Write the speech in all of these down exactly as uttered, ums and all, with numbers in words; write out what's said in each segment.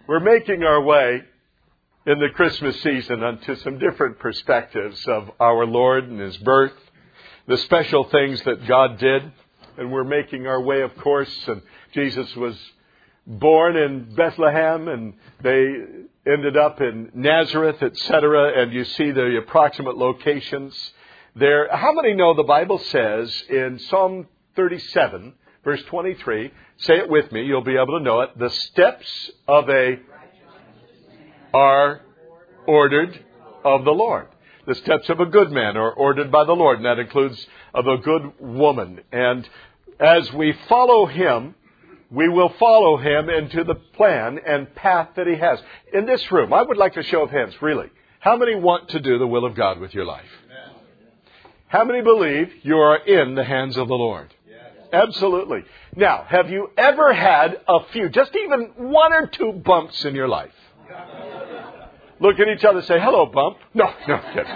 We're making our way in the Christmas season onto some different perspectives of our Lord and His birth, the special things that God did. And we're making our way, of course, and Jesus was born in Bethlehem, and they ended up in Nazareth, et cetera. And you see the approximate locations there. How many know the Bible says in Psalm thirty-seven, verse twenty-three, say it with me, you'll be able to know it, the steps of a are ordered of the Lord. The steps of a good man are ordered by the Lord, and that includes of a good woman. And as we follow Him, we will follow Him into the plan and path that He has. In this room, I would like a show of hands, really. How many want to do the will of God with your life? How many believe you are in the hands of the Lord? Absolutely. Now, have you ever had a few, just even one or two bumps in your life? Look at each other and say, hello, bump. No, no, I'm kidding.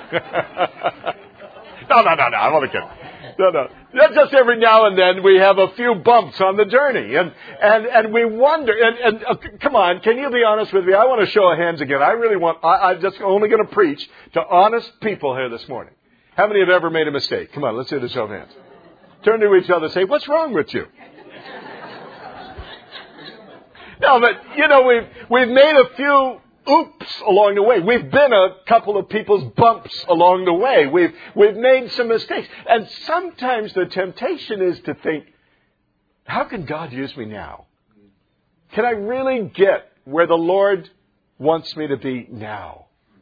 no, no, no, no, I'm only kidding. No, no. Just every now and then we have a few bumps on the journey. And and, and we wonder, and, and uh, come on, can you be honest with me? I want to show of hands again. I really want, I, I'm just only going to preach to honest people here this morning. How many have ever made a mistake? Come on, let's do the show of hands. Turn to each other and say, what's wrong with you? No, but, you know, we've, we've made a few oops along the way. We've been a couple of people's bumps along the way. We've, we've made some mistakes. And sometimes the temptation is to think, how can God use me now? Can I really get where the Lord wants me to be now?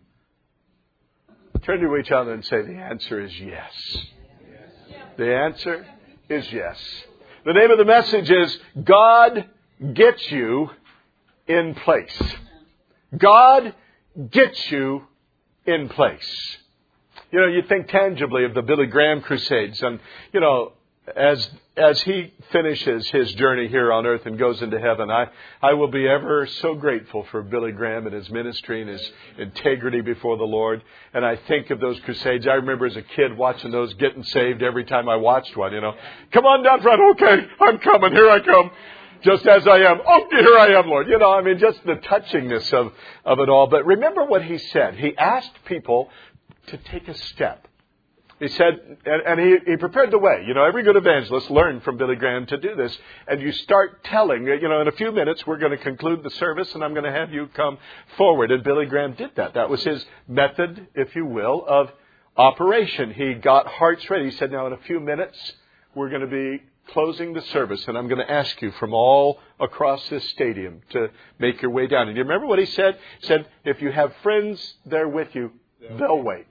Turn to each other and say, the answer is yes. The answer is yes. The name of the message is, God gets you in place. God gets you in place. You know, you think tangibly of the Billy Graham crusades, and, you know, as as he finishes his journey here on earth and goes into heaven, I, I will be ever so grateful for Billy Graham and his ministry and his integrity before the Lord. And I think of those crusades. I remember as a kid watching those, getting saved every time I watched one, you know. Come on down front. Okay, I'm coming. Here I come. Just as I am. Oh, here I am, Lord. You know, I mean, just the touchingness of, of it all. But remember what he said. He asked people to take a step. He said, and, and he, he prepared the way. You know, every good evangelist learned from Billy Graham to do this. And you start telling, you know, in a few minutes we're going to conclude the service and I'm going to have you come forward. And Billy Graham did that. That was his method, if you will, of operation. He got hearts ready. He said, now in a few minutes we're going to be closing the service, and I'm going to ask you from all across this stadium to make your way down. And you remember what he said? He said, if you have friends there with you, they'll wait.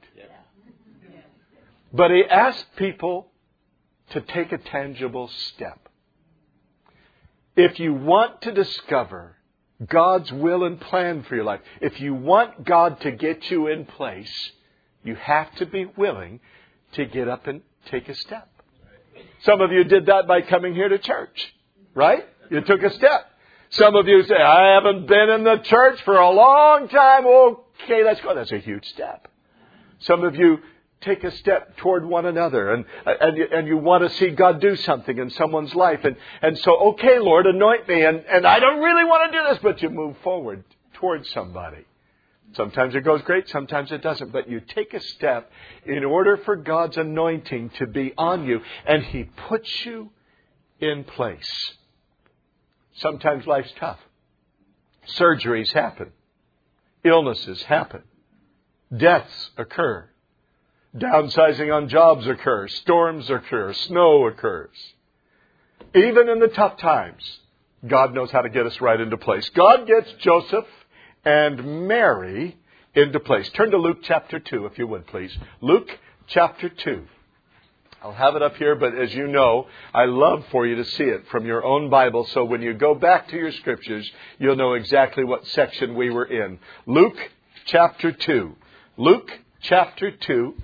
But he asked people to take a tangible step. If you want to discover God's will and plan for your life, if you want God to get you in place, you have to be willing to get up and take a step. Some of you did that by coming here to church, right? You took a step. Some of you say, I haven't been in the church for a long time. Okay, let's go. That's a huge step. Some of you take a step toward one another, and and, and you want to see God do something in someone's life. And, and so, okay, Lord, anoint me. And, and I don't really want to do this, but you move forward towards somebody. Sometimes it goes great, sometimes it doesn't. But you take a step in order for God's anointing to be on you. And He puts you in place. Sometimes life's tough. Surgeries happen. Illnesses happen. Deaths occur. Downsizing on jobs occur. Storms occur. Snow occurs. Even in the tough times, God knows how to get us right into place. God gets Joseph and Mary into place. Turn to Luke chapter two, if you would, please. Luke chapter two. I'll have it up here, but as you know, I love for you to see it from your own Bible, so when you go back to your scriptures, you'll know exactly what section we were in. Luke chapter two. Luke chapter two.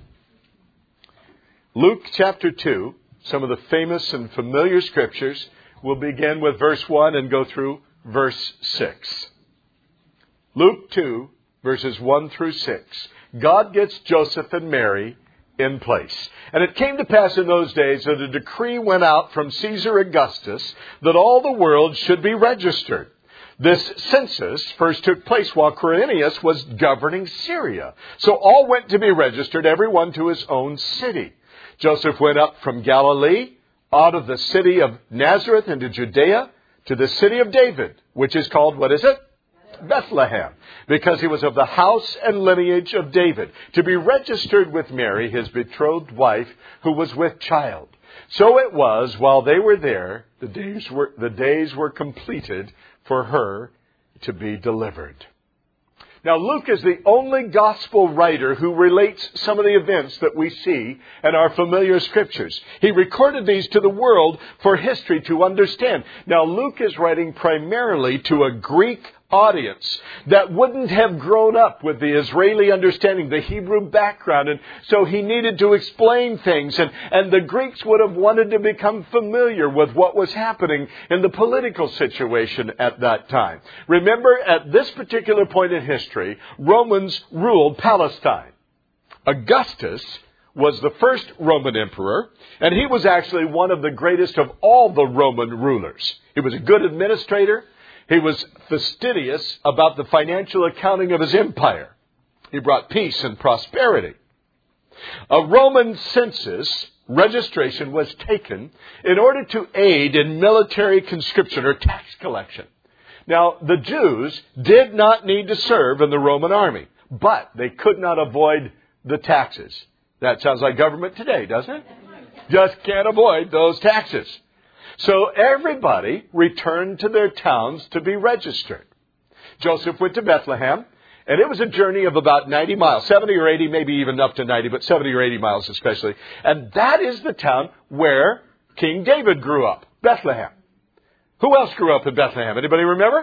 Luke chapter two, some of the famous and familiar scriptures. We'll begin with verse one and go through verse six. Luke two, verses one through six. God gets Joseph and Mary in place. And it came to pass in those days that a decree went out from Caesar Augustus that all the world should be registered. This census first took place while Quirinius was governing Syria. So all went to be registered, everyone to his own city. Joseph went up from Galilee, out of the city of Nazareth into Judea, to the city of David, which is called, what is it? Bethlehem, because he was of the house and lineage of David, to be registered with Mary, his betrothed wife, who was with child. So it was, while they were there, the days were, the days were completed for her to be delivered. Now, Luke is the only gospel writer who relates some of the events that we see in our familiar scriptures. He recorded these to the world for history to understand. Now, Luke is writing primarily to a Greek audience that wouldn't have grown up with the Israeli understanding, the Hebrew background, and so he needed to explain things, and, and the Greeks would have wanted to become familiar with what was happening in the political situation at that time. Remember, at this particular point in history, Romans ruled Palestine. Augustus was the first Roman emperor, and he was actually one of the greatest of all the Roman rulers. He was a good administrator. He was fastidious about the financial accounting of his empire. He brought peace and prosperity. A Roman census registration was taken in order to aid in military conscription or tax collection. Now, the Jews did not need to serve in the Roman army, but they could not avoid the taxes. That sounds like government today, doesn't it? Just can't avoid those taxes. So everybody returned to their towns to be registered. Joseph went to Bethlehem, and it was a journey of about ninety miles, seventy or eighty, maybe even up to ninety, but seventy or eighty miles especially. And that is the town where King David grew up, Bethlehem. Who else grew up in Bethlehem? Anybody remember?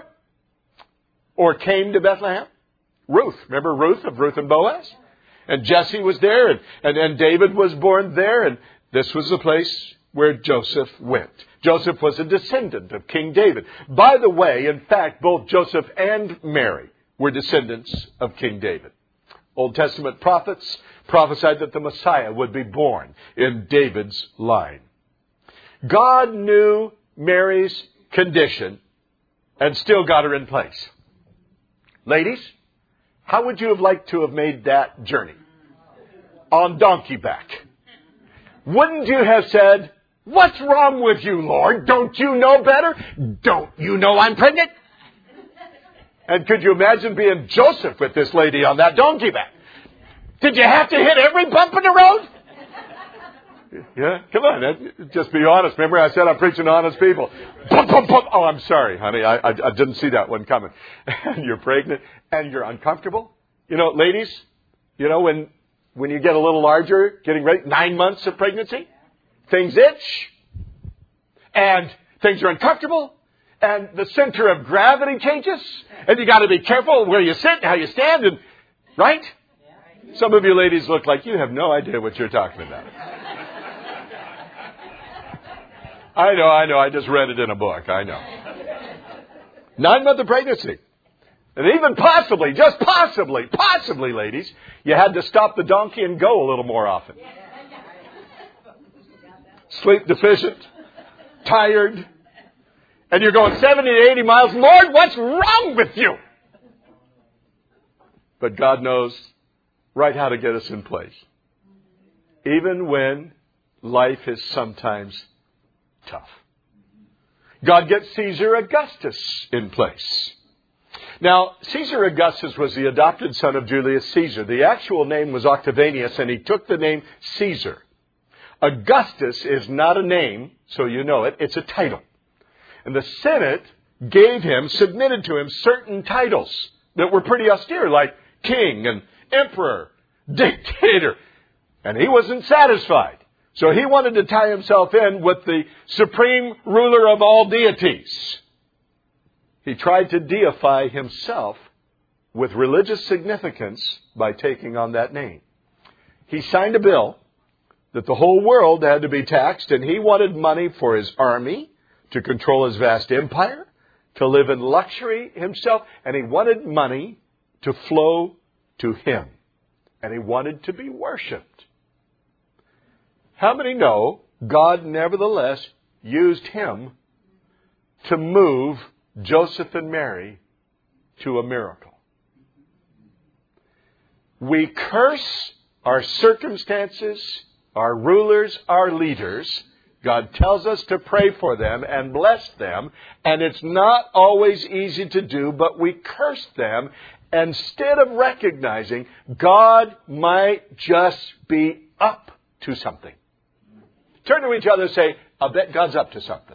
Or came to Bethlehem? Ruth. Remember Ruth of Ruth and Boaz? And Jesse was there, and, and, and David was born there, and this was the place where Joseph went. Joseph was a descendant of King David. By the way, in fact, both Joseph and Mary were descendants of King David. Old Testament prophets prophesied that the Messiah would be born in David's line. God knew Mary's condition and still got her in place. Ladies, how would you have liked to have made that journey? On donkey back. Wouldn't you have said, "What's wrong with you, Lord? Don't you know better? Don't you know I'm pregnant?" And could you imagine being Joseph with this lady on that donkey back? Did you have to hit every bump in the road? Yeah, come on. Just be honest. Remember I said I'm preaching to honest people. Bump, bump, bump. Oh, I'm sorry, honey. I, I, I didn't see that one coming. And you're pregnant and you're uncomfortable. You know, ladies, you know, when, when you get a little larger, getting ready, nine months of pregnancy, things itch and things are uncomfortable and the center of gravity changes and you got to be careful where you sit and how you stand, and right? Some of you ladies look like you have no idea what you're talking about. I know, I know. I just read it in a book. I know. Nine months of pregnancy. And even possibly, just possibly, possibly, ladies, you had to stop the donkey and go a little more often. Sleep deficient, tired, and you're going seventy to eighty miles. Lord, what's wrong with you? But God knows right how to get us in place. Even when life is sometimes tough. God gets Caesar Augustus in place. Now, Caesar Augustus was the adopted son of Julius Caesar. The actual name was Octavianus, and he took the name Caesar. Augustus is not a name, so you know it. It's a title. And the Senate gave him, submitted to him, certain titles that were pretty austere, like king and emperor, dictator. And he wasn't satisfied. So he wanted to tie himself in with the supreme ruler of all deities. He tried to deify himself with religious significance by taking on that name. He signed a bill that the whole world had to be taxed, and he wanted money for his army to control his vast empire, to live in luxury himself, and he wanted money to flow to him. And he wanted to be worshipped. How many know God nevertheless used him to move Joseph and Mary to a miracle. We curse our circumstances, our rulers, our leaders. God tells us to pray for them and bless them, and it's not always easy to do, but we curse them instead of recognizing God might just be up to something. Turn to each other and say, I'll bet God's up to something.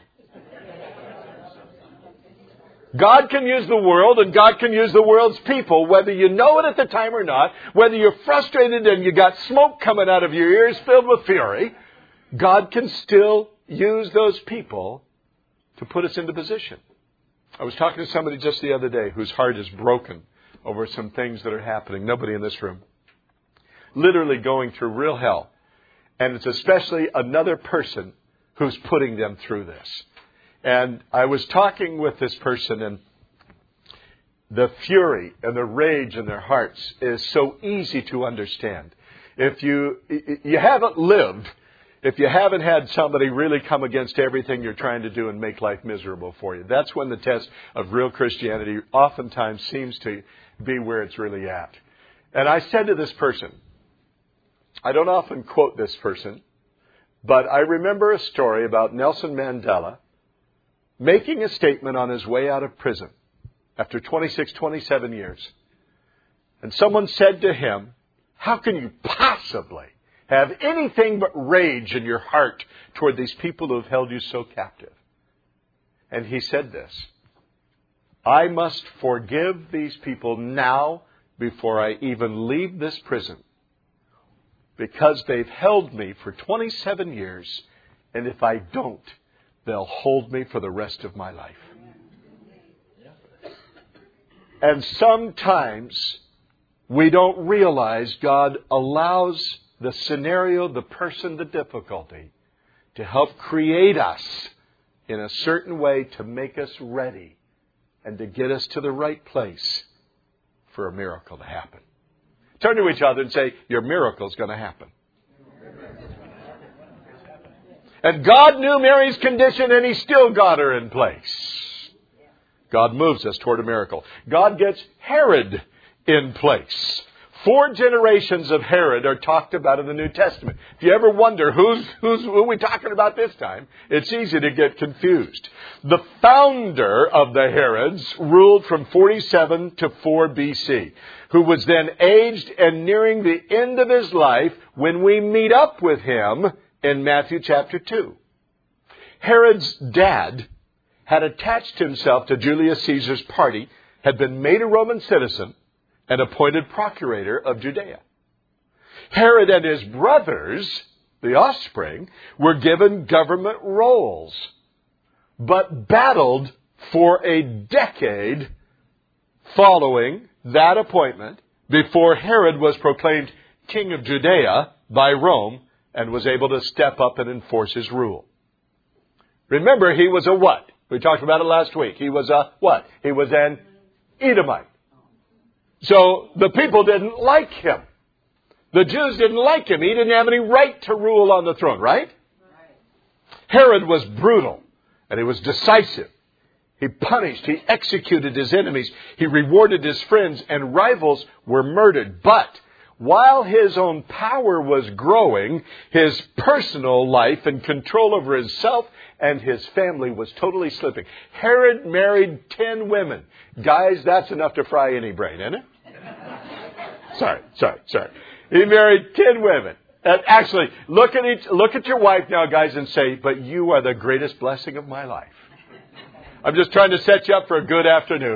God can use the world, and God can use the world's people, whether you know it at the time or not, whether you're frustrated and you got smoke coming out of your ears filled with fury. God can still use those people to put us into position. I was talking to somebody just the other day whose heart is broken over some things that are happening. Nobody in this room. Literally going through real hell. And it's especially another person who's putting them through this. And I was talking with this person, and the fury and the rage in their hearts is so easy to understand. If you you haven't lived, if you haven't had somebody really come against everything you're trying to do and make life miserable for you, that's when the test of real Christianity oftentimes seems to be where it's really at. And I said to this person, I don't often quote this person, but I remember a story about Nelson Mandela making a statement on his way out of prison after twenty-six, twenty-seven years. And someone said to him, how can you possibly have anything but rage in your heart toward these people who have held you so captive? And he said this, I must forgive these people now before I even leave this prison, because they've held me for twenty-seven years, and if I don't, they'll hold me for the rest of my life. And sometimes we don't realize God allows the scenario, the person, the difficulty to help create us in a certain way to make us ready and to get us to the right place for a miracle to happen. Turn to each other and say, your miracle's going to happen. And God knew Mary's condition, and He still got her in place. God moves us toward a miracle. God gets Herod in place. Four generations of Herod are talked about in the New Testament. If you ever wonder who's, who's, who are we talking about this time, it's easy to get confused. The founder of the Herods ruled from forty-seven to four B C, who was then aged and nearing the end of his life when we meet up with him in Matthew chapter two. Herod's dad had attached himself to Julius Caesar's party, had been made a Roman citizen, and appointed procurator of Judea. Herod and his brothers, the offspring, were given government roles, but battled for a decade following that appointment before Herod was proclaimed king of Judea by Rome and was able to step up and enforce his rule. Remember, he was a what? We talked about it last week. He was a what? He was an Edomite. So the people didn't like him. The Jews didn't like him. He didn't have any right to rule on the throne, right? Herod was brutal, and he was decisive. He punished, he executed his enemies, he rewarded his friends, and rivals were murdered. But while his own power was growing, his personal life and control over himself and his family was totally slipping. Herod married ten women. Guys, that's enough to fry any brain, isn't it? Sorry, sorry, sorry. He married ten women. And actually, look at each, look at your wife now, guys, and say, but you are the greatest blessing of my life. I'm just trying to set you up for a good afternoon.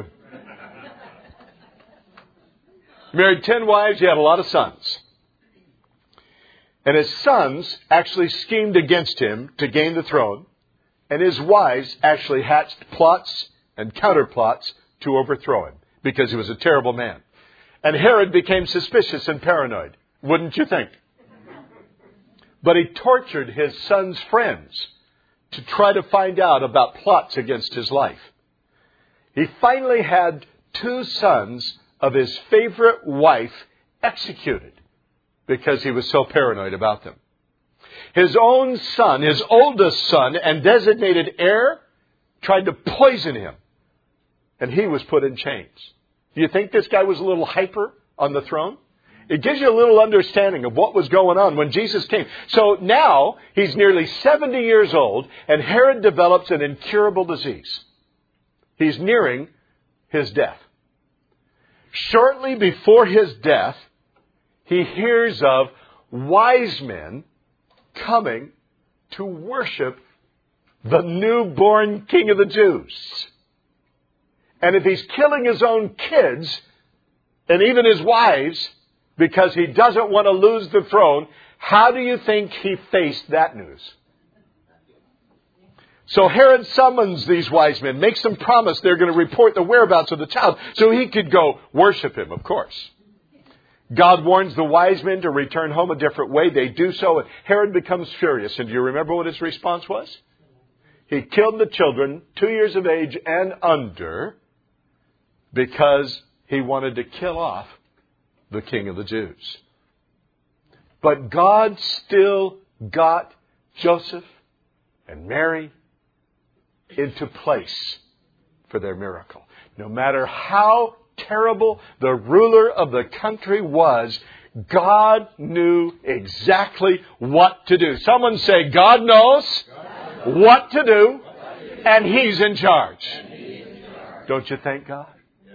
He married ten wives. He had a lot of sons. And his sons actually schemed against him to gain the throne. And his wives actually hatched plots and counterplots to overthrow him because he was a terrible man. And Herod became suspicious and paranoid, wouldn't you think? But he tortured his son's friends to try to find out about plots against his life. He finally had two sons of his favorite wife executed because he was so paranoid about them. His own son, his oldest son and designated heir, tried to poison him and he was put in chains. Do you think this guy was a little hyper on the throne? It gives you a little understanding of what was going on when Jesus came. So now he's nearly seventy years old, and Herod develops an incurable disease. He's nearing his death. Shortly before his death, he hears of wise men coming to worship the newborn King of the Jews. And if he's killing his own kids, and even his wives, because he doesn't want to lose the throne, how do you think he faced that news? So Herod summons these wise men, makes them promise they're going to report the whereabouts of the child so he could go worship him, of course. God warns the wise men to return home a different way. They do so, and Herod becomes furious. And do you remember what his response was? He killed the children, two years of age and under, because he wanted to kill off the King of the Jews. But God still got Joseph and Mary into place for their miracle. No matter how terrible the ruler of the country was, God knew exactly what to do. Someone say, God knows, God knows what to do, what to do. And He's in charge. He's in charge. Don't you thank God?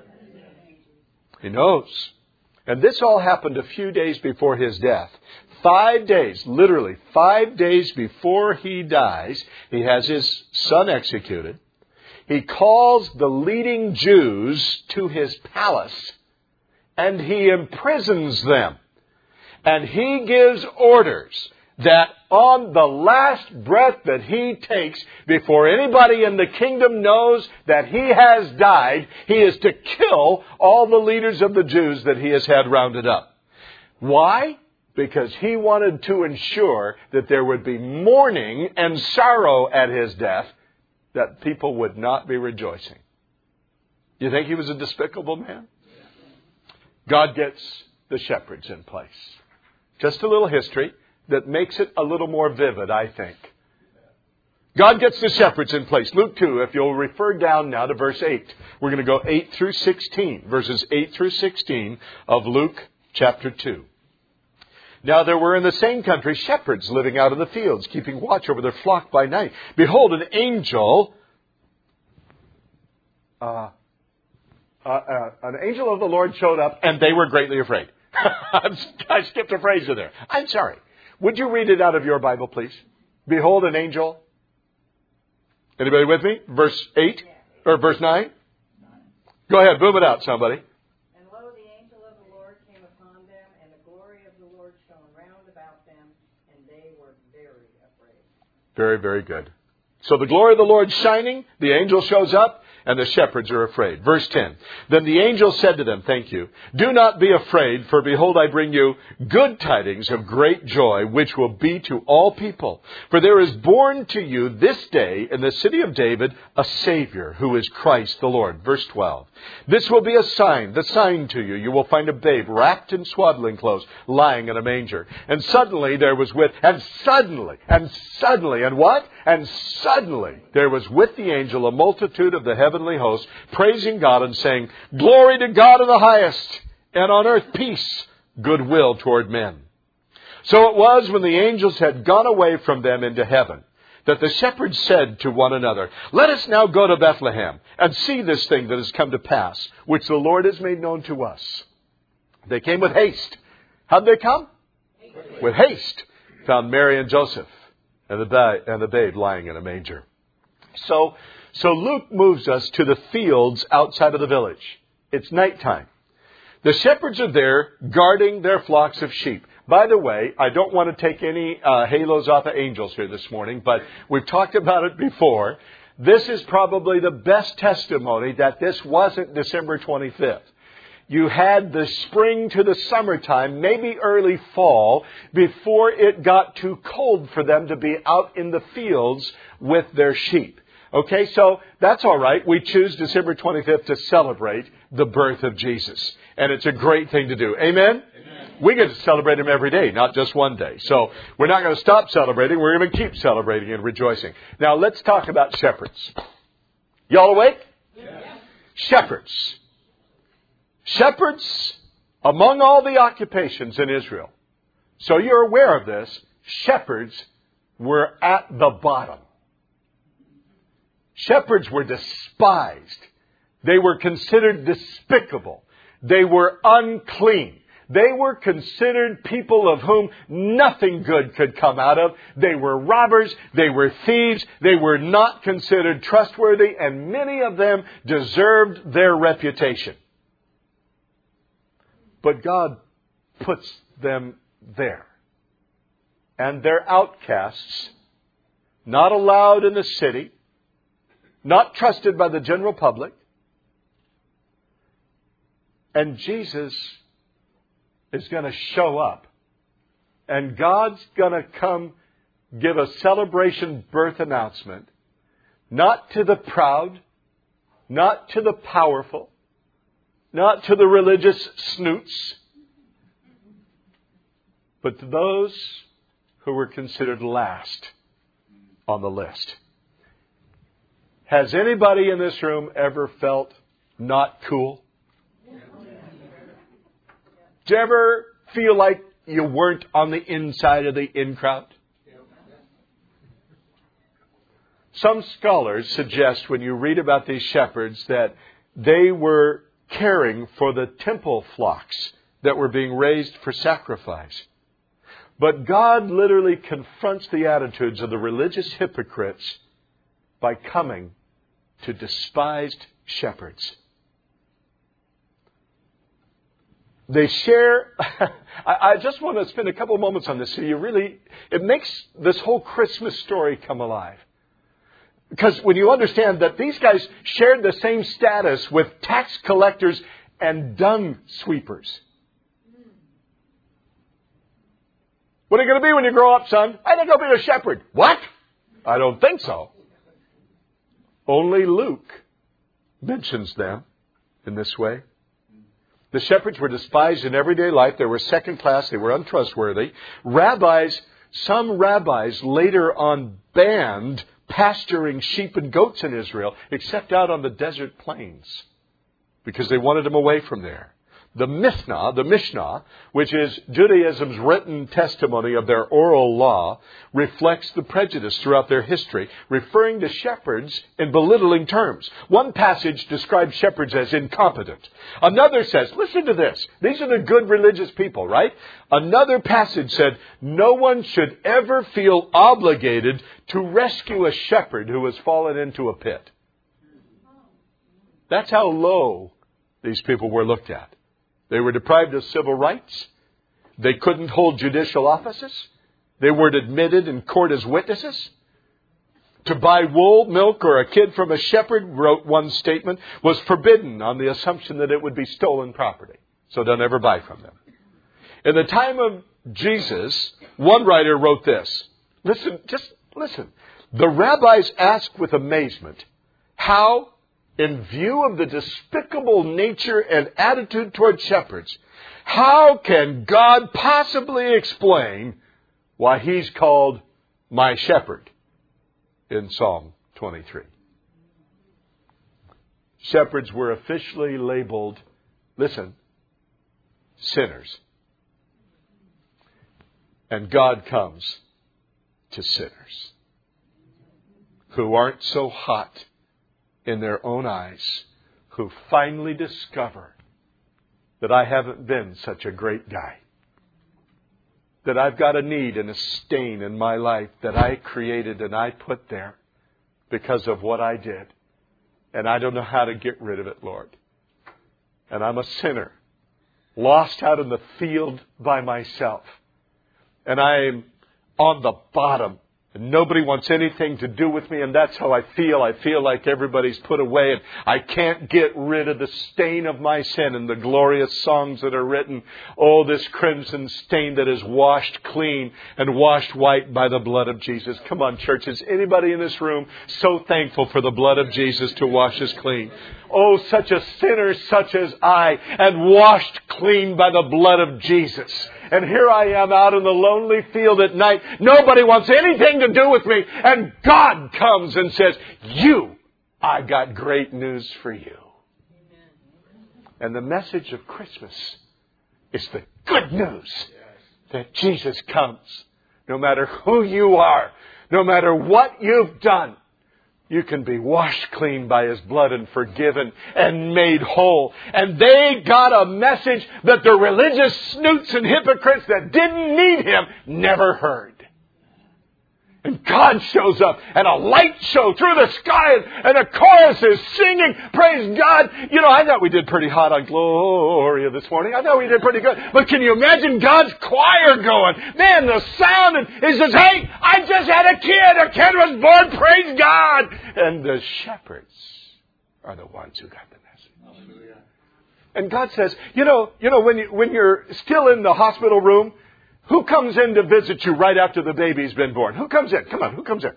He knows. And this all happened a few days before his death. Five days, literally five days before he dies, he has his son executed. He calls the leading Jews to his palace, and he imprisons them. And he gives orders that on the last breath that he takes, before anybody in the kingdom knows that he has died, he is to kill all the leaders of the Jews that he has had rounded up. Why? Because he wanted to ensure that there would be mourning and sorrow at his death, that people would not be rejoicing. You think he was a despicable man? God gets the shepherds in place. Just a little history that makes it a little more vivid, I think. God gets the shepherds in place. Luke two, if you'll refer down now to verse eight. We're going to go eight through sixteen. Verses eight through sixteen of Luke chapter two. Now there were in the same country shepherds living out in the fields, keeping watch over their flock by night. Behold, an angel, uh, uh, uh, an angel of the Lord showed up, and they were greatly afraid. I skipped a phrase in there. I'm sorry. Would you read it out of your Bible, please? Behold, an angel. Anybody with me? Verse eight or verse nine? Go ahead, boom it out, somebody. Very, very good. So the glory of the Lord shining, the angel shows up, and the shepherds are afraid. Verse ten. Then the angel said to them, thank you, do not be afraid, for behold, I bring you good tidings of great joy, which will be to all people. For there is born to you this day in the city of David a Savior, who is Christ the Lord. Verse twelve. This will be a sign, the sign to you. You will find a babe wrapped in swaddling clothes, lying in a manger. And suddenly there was with, and suddenly, and suddenly, and what? And suddenly there was with the angel a multitude of the heavenly host, praising God and saying, glory to God in the highest, and on earth peace, goodwill toward men. So it was when the angels had gone away from them into heaven, that the shepherds said to one another, let us now go to Bethlehem and see this thing that has come to pass, which the Lord has made known to us. They came with haste. How'd they come? Haste. With haste. Found Mary and Joseph and the, ba- and the babe lying in a manger. So, so Luke moves us to the fields outside of the village. It's nighttime. The shepherds are there guarding their flocks of sheep. By the way, I don't want to take any uh, halos off of angels here this morning, but we've talked about it before. This is probably the best testimony that this wasn't December twenty-fifth. You had the spring to the summertime, maybe early fall, before it got too cold for them to be out in the fields with their sheep. Okay, so that's all right. We choose December twenty-fifth to celebrate the birth of Jesus. And it's a great thing to do. Amen? Amen. We get to celebrate Him every day, not just one day. So we're not going to stop celebrating. We're going to keep celebrating and rejoicing. Now let's talk about shepherds. Y'all awake? Yeah. Shepherds. Shepherds among all the occupations in Israel. So you're aware of this. Shepherds were at the bottom. Shepherds were despised. They were considered despicable. They were unclean. They were considered people of whom nothing good could come out of. They were robbers. They were thieves. They were not considered trustworthy, and many of them deserved their reputation. But God puts them there. And they're outcasts, not allowed in the city, not trusted by the general public. And Jesus is going to show up. And God's going to come give a celebration birth announcement, not to the proud, not to the powerful, not to the religious snoots, but to those who were considered last on the list. Has anybody in this room ever felt not cool? Did you ever feel like you weren't on the inside of the in crowd? Some scholars suggest when you read about these shepherds that they were caring for the temple flocks that were being raised for sacrifice. But God literally confronts the attitudes of the religious hypocrites by coming to despised shepherds. They share, I just want to spend a couple of moments on this so you really, it makes this whole Christmas story come alive. Because when you understand that these guys shared the same status with tax collectors and dung sweepers. What are you going to be when you grow up, son? I think I'll be a shepherd. What? I don't think so. Only Luke mentions them in this way. The shepherds were despised in everyday life. They were second class. They were untrustworthy. Rabbis, some rabbis later on banned pasturing sheep and goats in Israel, except out on the desert plains, because they wanted them away from there. The Mishnah, the Mishnah, which is Judaism's written testimony of their oral law, reflects the prejudice throughout their history, referring to shepherds in belittling terms. One passage describes shepherds as incompetent. Another says, listen to this, these are the good religious people, right? Another passage said, no one should ever feel obligated to rescue a shepherd who has fallen into a pit. That's how low these people were looked at. They were deprived of civil rights. They couldn't hold judicial offices. They weren't admitted in court as witnesses. To buy wool, milk, or a kid from a shepherd, wrote one statement, was forbidden on the assumption that it would be stolen property. So don't ever buy from them. In the time of Jesus, one writer wrote this. Listen, just listen. The rabbis asked with amazement how, in view of the despicable nature and attitude toward shepherds, how can God possibly explain why He's called my shepherd in Psalm twenty-three? Shepherds were officially labeled, listen, sinners. And God comes to sinners who aren't so hot in their own eyes, who finally discover that I haven't been such a great guy. That I've got a need and a stain in my life that I created and I put there because of what I did. And I don't know how to get rid of it, Lord. And I'm a sinner, lost out in the field by myself. And I'm on the bottom. And nobody wants anything to do with me, and that's how I feel. I feel like everybody's put away, and I can't get rid of the stain of my sin and the glorious songs that are written. Oh, this crimson stain that is washed clean and washed white by the blood of Jesus. Come on, church. Is anybody in this room so thankful for the blood of Jesus to wash us clean? Oh, such a sinner such as I, and washed clean by the blood of Jesus. And here I am out in the lonely field at night. Nobody wants anything to do with me. And God comes and says, you, I got great news for you. And the message of Christmas is the good news that Jesus comes. No matter who you are, no matter what you've done, you can be washed clean by His blood and forgiven and made whole. And they got a message that the religious snoots and hypocrites that didn't need Him never heard. And God shows up, and a light show through the sky, and a chorus is singing, praise God. You know, I thought we did pretty hot on Gloria this morning. I thought we did pretty good. But can you imagine God's choir going? Man, the sound, and he says, hey, I just had a kid. A kid was born, praise God. And the shepherds are the ones who got the message. Hallelujah. And God says, you know, you know, when you, when you're still in the hospital room, who comes in to visit you right after the baby's been born? Who comes in? Come on, who comes in?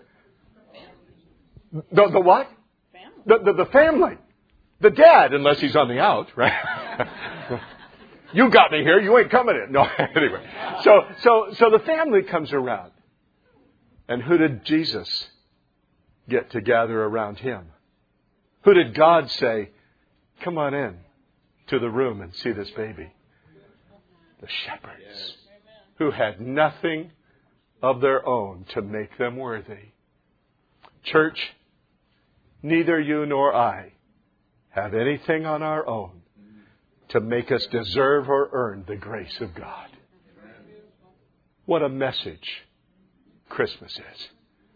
The, the what? Family. The, the, the family. The dad, unless he's on the out, right? You got me here, you ain't coming in. No, anyway. So, so, so the family comes around. And who did Jesus get to gather around Him? Who did God say, come on in to the room and see this baby? The shepherds. Who had nothing of their own to make them worthy. Church, neither you nor I have anything on our own to make us deserve or earn the grace of God. What a message Christmas is.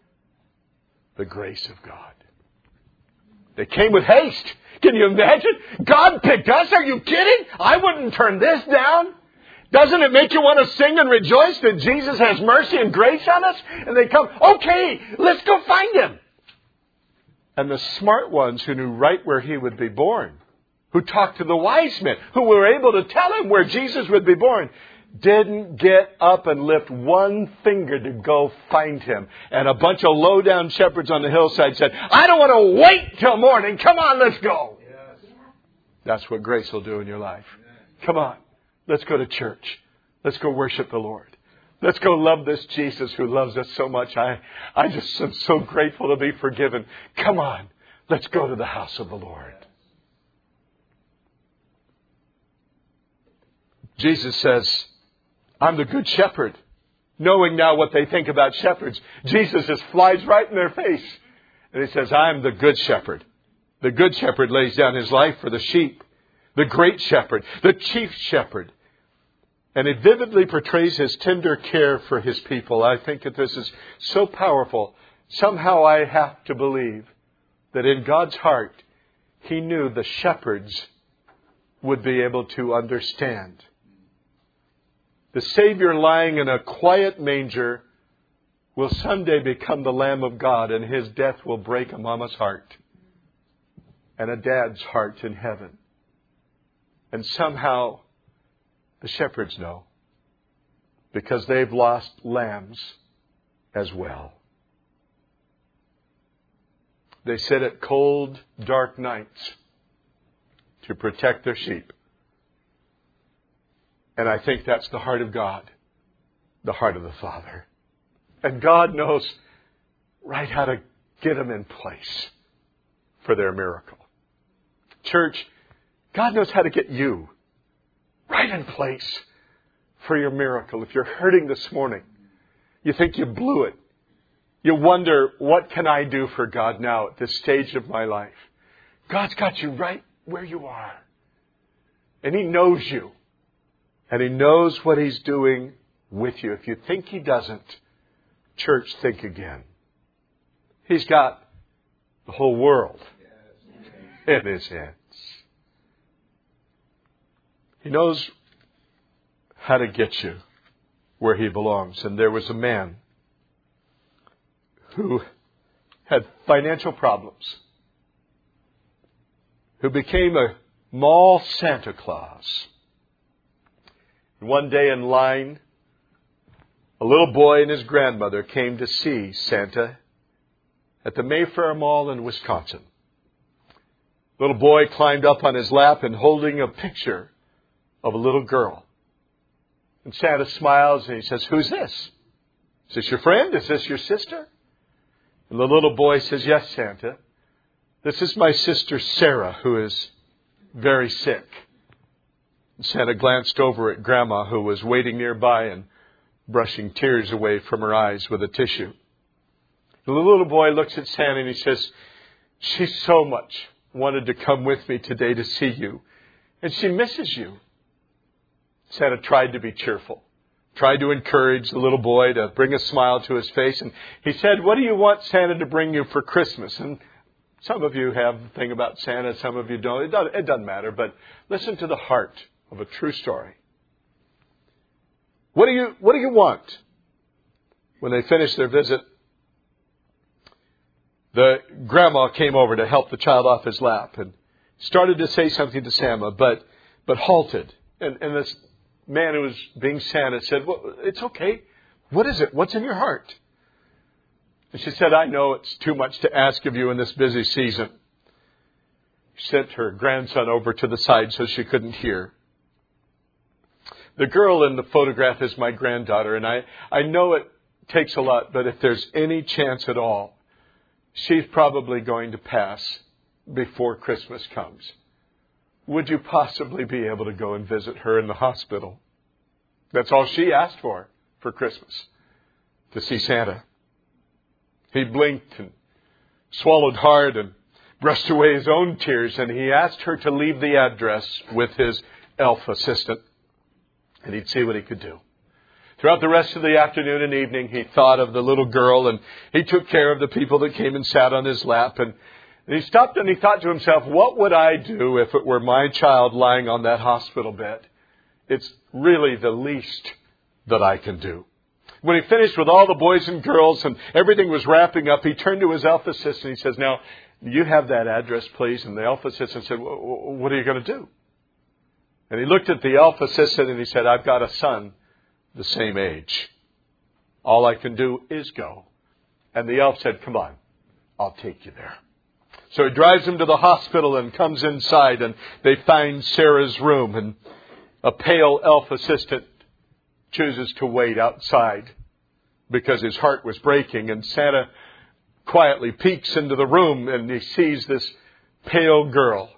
The grace of God. They came with haste. Can you imagine? God picked us? Are you kidding? I wouldn't turn this down. Doesn't it make you want to sing and rejoice that Jesus has mercy and grace on us? And they come, okay, let's go find Him. And the smart ones who knew right where He would be born, who talked to the wise men, who were able to tell Him where Jesus would be born, didn't get up and lift one finger to go find Him. And a bunch of low-down shepherds on the hillside said, I don't want to wait till morning. Come on, let's go. Yes. That's what grace will do in your life. Come on. Let's go to church. Let's go worship the Lord. Let's go love this Jesus who loves us so much. I, I just am so grateful to be forgiven. Come on. Let's go to the house of the Lord. Jesus says, I'm the good shepherd. Knowing now what they think about shepherds, Jesus just flies right in their face. And He says, I'm the good shepherd. The good shepherd lays down his life for the sheep. The great shepherd, the chief shepherd. And it vividly portrays His tender care for His people. I think that this is so powerful. Somehow I have to believe that in God's heart, He knew the shepherds would be able to understand. The Savior lying in a quiet manger will someday become the Lamb of God, and His death will break a mama's heart and a dad's heart in heaven. And somehow the shepherds know, because they've lost lambs as well. They sit at cold, dark nights to protect their sheep. And I think that's the heart of God, the heart of the Father. And God knows right how to get them in place for their miracle. Church, God knows how to get you right in place for your miracle. If you're hurting this morning, you think you blew it. You wonder, what can I do for God now at this stage of my life? God's got you right where you are. And He knows you. And He knows what He's doing with you. If you think He doesn't, church, think again. He's got the whole world in His hands. He knows how to get you where He belongs. And there was a man who had financial problems, who became a mall Santa Claus. One day in line, a little boy and his grandmother came to see Santa at the Mayfair Mall in Wisconsin. The little boy climbed up on his lap and holding a picture of a little girl. And Santa smiles and he says, "Who's this? Is this your friend? Is this your sister?" And the little boy says, "Yes, Santa. This is my sister Sarah, who is very sick. Santa glanced over at Grandma, who was waiting nearby and brushing tears away from her eyes with a tissue. The little boy looks at Santa and he says, "She so much wanted to come with me today to see you, and she misses you." Santa tried to be cheerful, tried to encourage the little boy to bring a smile to his face. And he said, "What do you want Santa to bring you for Christmas?" And some of you have the thing about Santa, some of you don't. It doesn't, it doesn't matter, but listen to the heart of a true story. What do you, what do you want? When they finished their visit, the grandma came over to help the child off his lap and started to say something to Santa, but, but halted. And, and this man who was being Santa said, "Well, it's okay. What is it? What's in your heart?" And she said, "I know it's too much to ask of you in this busy season." She sent her grandson over to the side so she couldn't hear. The girl in the photograph is my granddaughter, and I, I know it takes a lot, but if there's any chance at all, she's probably going to pass before Christmas comes. Would you possibly be able to go and visit her in the hospital? That's all she asked for, for Christmas, to see Santa. He blinked and swallowed hard and brushed away his own tears, and he asked her to leave the address with his elf assistant, and he'd see what he could do. Throughout the rest of the afternoon and evening, he thought of the little girl, and he took care of the people that came and sat on his lap. And he stopped and he thought to himself, what would I do if it were my child lying on that hospital bed? It's really the least that I can do. When he finished with all the boys and girls and everything was wrapping up, he turned to his elf assistant and he says, "Now, you have that address, please?" And the elf assistant said, "What are you going to do?" And he looked at the elf assistant and he said, "I've got a son the same age. All I can do is go." And the elf said, "Come on, I'll take you there." So he drives him to the hospital and comes inside, and they find Sarah's room, and a pale elf assistant chooses to wait outside because his heart was breaking. And Santa quietly peeks into the room and he sees this pale girl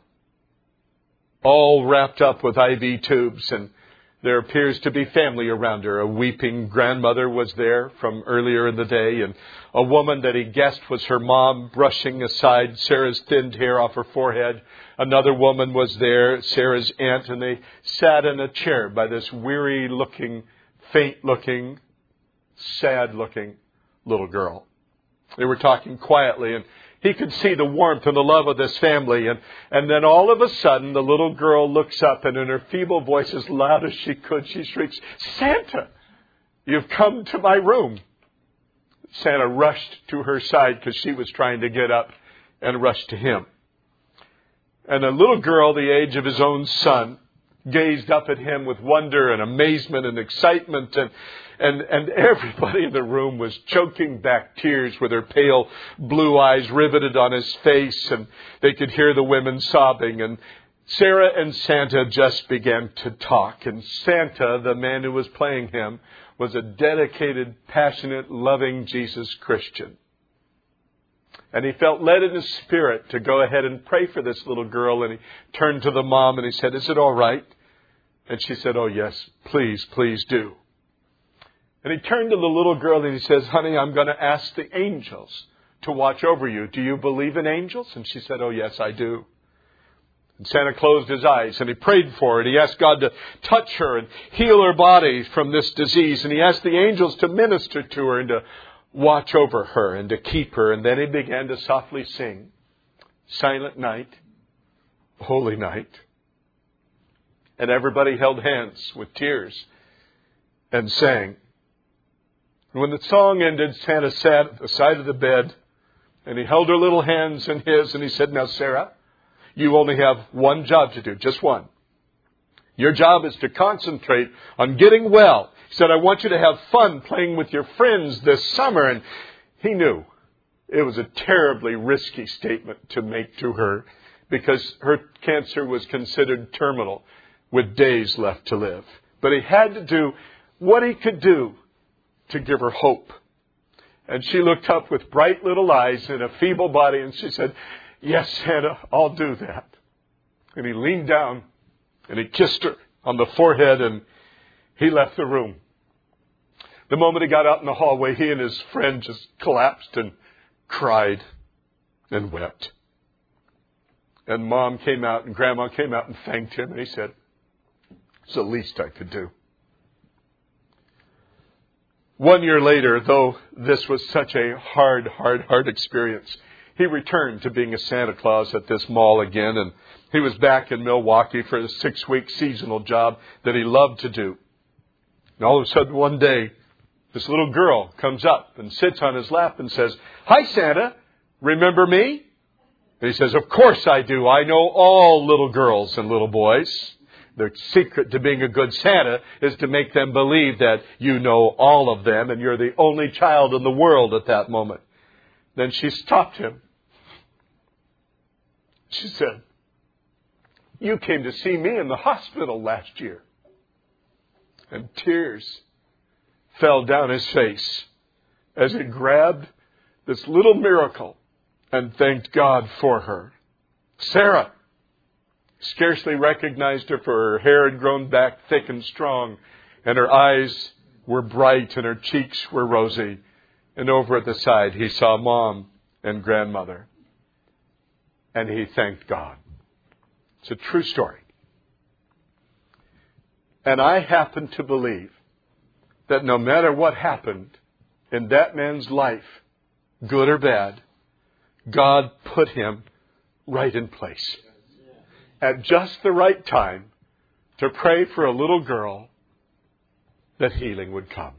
all wrapped up with I V tubes, and there appears to be family around her. A weeping grandmother was there from earlier in the day, and a woman that he guessed was her mom brushing aside Sarah's thinned hair off her forehead. Another woman was there, Sarah's aunt, and they sat in a chair by this weary-looking, faint-looking, sad-looking little girl. They were talking quietly, and he could see the warmth and the love of this family. And, and then all of a sudden, the little girl looks up, and in her feeble voice, as loud as she could, she shrieks, "Santa, you've come to my room." Santa rushed to her side because she was trying to get up and rushed to him. And the little girl, the age of his own son, gazed up at him with wonder and amazement and excitement, and and and everybody in the room was choking back tears with her pale blue eyes riveted on his face, and they could hear the women sobbing. And Sarah and Santa just began to talk, and Santa, the man who was playing him, was a dedicated, passionate, loving Jesus Christian. And he felt led in his spirit to go ahead and pray for this little girl. And he turned to the mom and he said, "Is it all right?" And she said, "Oh, yes, please, please do." And he turned to the little girl and he says, "Honey, I'm going to ask the angels to watch over you. Do you believe in angels?" And she said, "Oh, yes, I do." And Santa closed his eyes and he prayed for her. And he asked God to touch her and heal her body from this disease. And he asked the angels to minister to her and to watch over her and to keep her. And then he began to softly sing, "Silent night, holy night." And everybody held hands with tears and sang. And when the song ended, Santa sat at the side of the bed and he held her little hands in his and he said, "Now, Sarah, you only have one job to do, just one. Your job is to concentrate on getting well." He said, "I want you to have fun playing with your friends this summer." And he knew it was a terribly risky statement to make to her because her cancer was considered terminal with days left to live. But he had to do what he could do to give her hope. And she looked up with bright little eyes and a feeble body and she said, "Yes, Santa, I'll do that." And he leaned down and he kissed her on the forehead, and he left the room. The moment he got out in the hallway, he and his friend just collapsed and cried and wept. And Mom came out and Grandma came out and thanked him, and he said, "It's the least I could do." One year later, though this was such a hard, hard, hard experience, he returned to being a Santa Claus at this mall again, and he was back in Milwaukee for a six-week seasonal job that he loved to do. And all of a sudden, one day, this little girl comes up and sits on his lap and says, "Hi, Santa. Remember me?" And he says, "Of course I do. I know all little girls and little boys." The secret to being a good Santa is to make them believe that you know all of them and you're the only child in the world at that moment. Then she stopped him. She said, "You came to see me in the hospital last year." And tears fell down his face as he grabbed this little miracle and thanked God for her. Sarah scarcely recognized her, for her hair had grown back thick and strong, and her eyes were bright and her cheeks were rosy. And over at the side, he saw Mom and Grandmother. And he thanked God. It's a true story. And I happen to believe that no matter what happened in that man's life, good or bad, God put him right in place at just the right time to pray for a little girl that healing would come.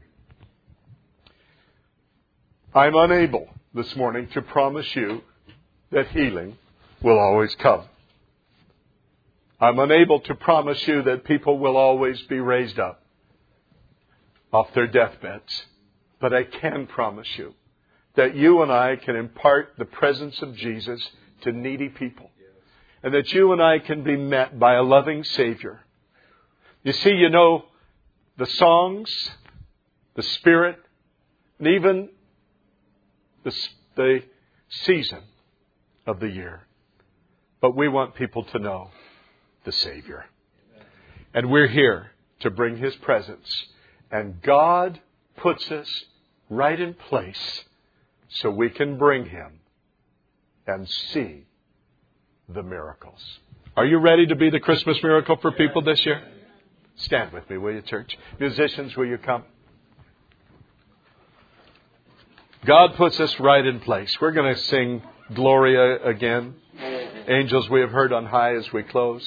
I'm unable this morning to promise you that healing will always come. I'm unable to promise you that people will always be raised up off their deathbeds. But I can promise you that you and I can impart the presence of Jesus to needy people. And that you and I can be met by a loving Savior. You see, you know, the songs, the Spirit, and even the, the season of the year. But we want people to know the Savior. And we're here to bring His presence. And God puts us right in place so we can bring Him and see the miracles. Are you ready to be the Christmas miracle for people this year? Stand with me, will you, church? Musicians, will you come? God puts us right in place. We're going to sing Gloria again. Angels we have heard on high as we close.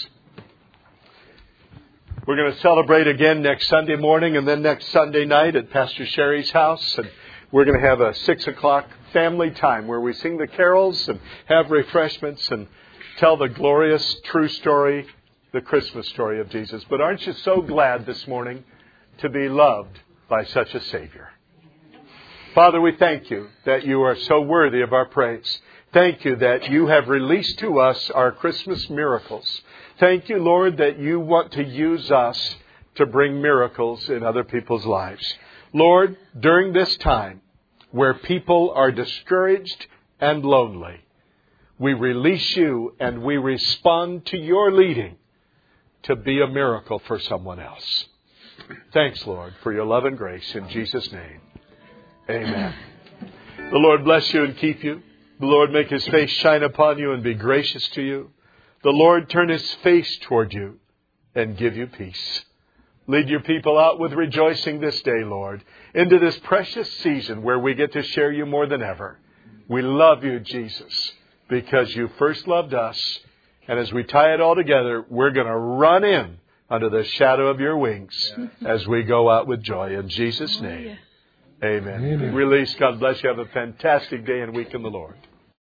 We're going to celebrate again next Sunday morning and then next Sunday night at Pastor Sherry's house. And we're going to have a six o'clock family time where we sing the carols and have refreshments and tell the glorious, true story, the Christmas story of Jesus. But aren't you so glad this morning to be loved by such a Savior? Father, we thank you that you are so worthy of our praise. Thank you that you have released to us our Christmas miracles. Thank you, Lord, that you want to use us to bring miracles in other people's lives. Lord, during this time where people are discouraged and lonely, we release you and we respond to your leading to be a miracle for someone else. Thanks, Lord, for your love and grace. In Jesus' name, amen. The Lord bless you and keep you. The Lord make His face shine upon you and be gracious to you. The Lord turn His face toward you and give you peace. Lead your people out with rejoicing this day, Lord, into this precious season where we get to share you more than ever. We love you, Jesus, because you first loved us. And as we tie it all together, we're going to run in under the shadow of your wings as we go out with joy. In Jesus' name, amen. Amen. Release. God bless you. Have a fantastic day and week in the Lord.